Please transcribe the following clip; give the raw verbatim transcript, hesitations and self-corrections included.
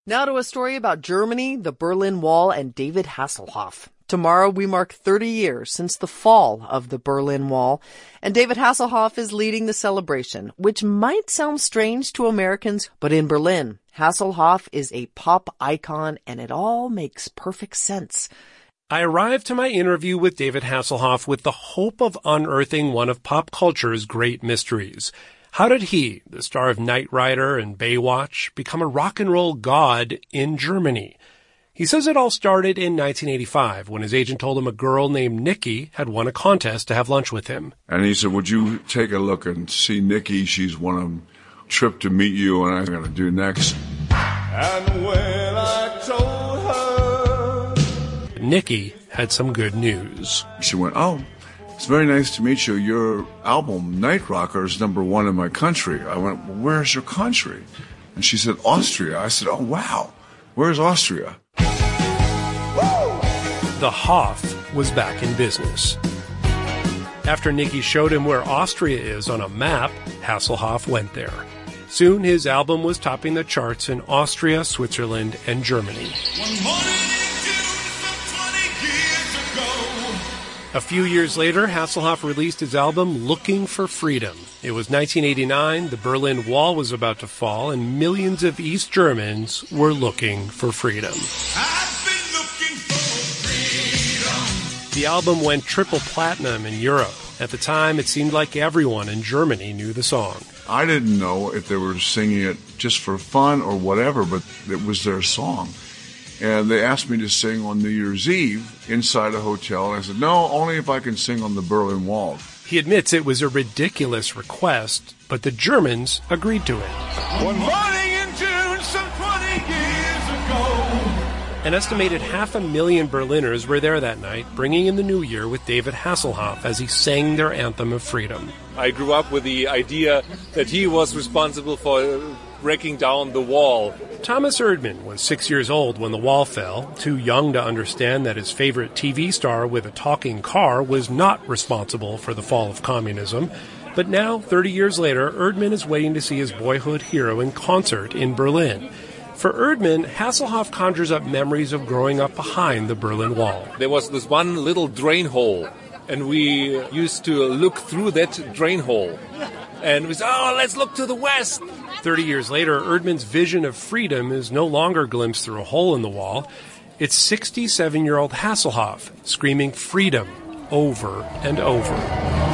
Now to a story about Germany, the Berlin Wall, and David Hasselhoff. Tomorrow we mark thirty years since the fall of the Berlin Wall, and David Hasselhoff is leading the celebration, which might sound strange to Americans, but in Berlin, Hasselhoff is a pop icon, and it all makes perfect sense. I arrived to my interview with David Hasselhoff with the hope of unearthing one of pop culture's great mysteries. How did he, the star of Knight Rider and Baywatch, become a rock and roll god in Germany? He says it all started in nineteen eighty-five when his agent told him a girl named Nikki had won a contest to have lunch with him. And he said, would you take a look and see Nikki? She's won a trip to meet you, and I'm going to do next. And when I told her... Nikki had some good news. She went, oh, it's very nice to meet you. Your album, Night Rocker, is number one in my country. I went, well, where's your country? And she said, Austria. I said, oh, wow. Where's Austria? The Hoff was back in business. After Nikki showed him where Austria is on a map, Hasselhoff went there. Soon his album was topping the charts in Austria, Switzerland, and Germany. A few years later, Hasselhoff released his album Looking for Freedom. It was nineteen eighty-nine, the Berlin Wall was about to fall, and millions of East Germans were looking for freedom. I've been looking for freedom. The album went triple platinum in Europe. At the time, it seemed like everyone in Germany knew the song. I didn't know if they were singing it just for fun or whatever, but it was their song. And they asked me to sing on New Year's Eve inside a hotel. And I said, no, only if I can sing on the Berlin Wall. He admits it was a ridiculous request, but the Germans agreed to it. One morning in June, some twenty years ago. An estimated half a million Berliners were there that night, bringing in the new year with David Hasselhoff as he sang their anthem of freedom. I grew up with the idea that he was responsible for breaking down the wall. Thomas Erdmann was six years old when the wall fell, too young to understand that his favorite T V star with a talking car was not responsible for the fall of communism. But now, thirty years later, Erdmann is waiting to see his boyhood hero in concert in Berlin. For Erdmann, Hasselhoff conjures up memories of growing up behind the Berlin Wall. There was this one little drain hole, and we used to look through that drain hole. And we said, oh, let's look to the west. Thirty years later, Erdmann's vision of freedom is no longer glimpsed through a hole in the wall. It's sixty-seven-year-old Hasselhoff screaming freedom over and over.